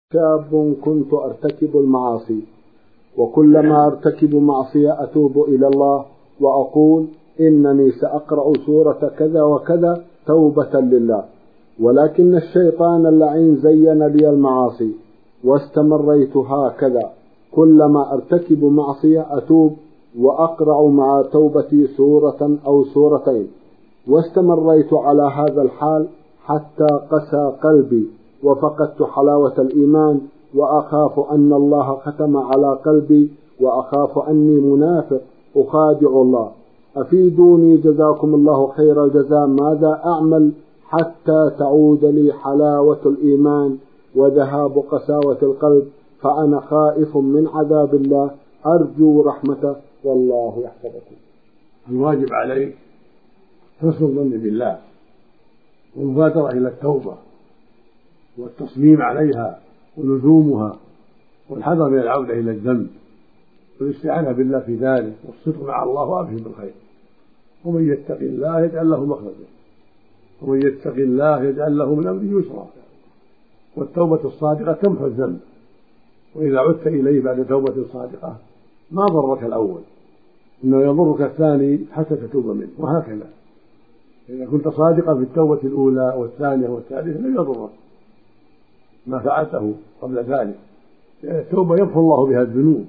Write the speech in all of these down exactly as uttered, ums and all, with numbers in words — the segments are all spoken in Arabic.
شاب كنت أرتكب المعاصي، وكلما أرتكب معصية أتوب إلى الله وأقول إنني سأقرأ سورة كذا وكذا توبة لله، ولكن الشيطان اللعين زين لي المعاصي واستمريت هكذا، كلما أرتكب معصية أتوب وأقرأ مع توبتي سورة أو سورتين، واستمريت على هذا الحال حتى قسى قلبي وفقدت حلاوة الإيمان، وأخاف أن الله ختم على قلبي، وأخاف أني منافق أخادع الله. أفيدوني جزاكم الله خير الجزاء، ماذا أعمل حتى تعود لي حلاوة الإيمان وذهاب قساوة القلب؟ فأنا خائف من عذاب الله، أرجو رحمته والله يحفظكم. الواجب عليك حسن الظن بالله والمبادرة إلى التوبة والتصميم عليها ولزومها، والحذر من العودة إلى الذنب والاستعانة بالله في ذلك، والصدق مع الله وأبشر بالخير. ومن يتق الله يجعل له مخرجا، ومن يتق الله يجعل له من أمره يسرا. والتوبة الصادقة تمحو الذنب، وإذا عدت إليه بعد توبة صادقة ما ضرك الأول، إنه يضرك الثاني حتى تتوب منه، وهكذا إذا كنت صادقا في التوبة الأولى والثانية والثالثة لم يضرك ما فعلته قبل ذلك. التوبة يغفر الله بها الذنوب،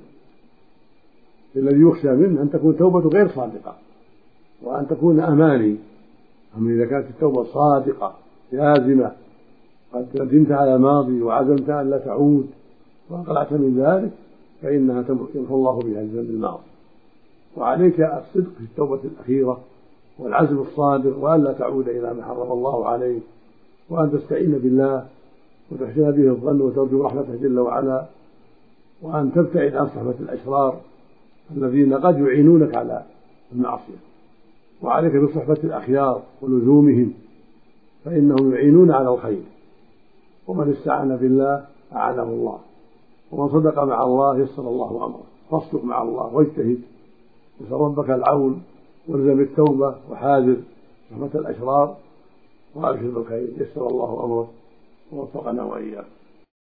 الذي يخشى منه أن تكون توبة غير صادقة وأن تكون أماني. أما إذا كانت التوبة صادقة لازمة، قد ندمت على ماضي وعزمت أن لا تعود وأقلعت من ذلك، فإنها يغفر الله بها الذنب الماضي. وعليك الصدق في التوبة الأخيرة والعزم الصادق، وأن لا تعود إلى ما حرم الله عليك، وأن تستعين بالله وتحسن به الظن وترجو رحمته جل وعلا، وأن تبتعد عن صحبة الأشرار الذين قد يعينونك على المعصية. وعليك بصحبة الأخيار ولزومهم، فإنهم يعينون على الخير. ومن استعان بالله أعانه الله، ومن صدق مع الله يسر الله أمره. فاصدق مع الله واجتهد، واسأل ربك العون، والزم التوبة وحاذر صحبة الأشرار، وأبشر بالخير. يسر الله أمره ووفقنا وإياكم.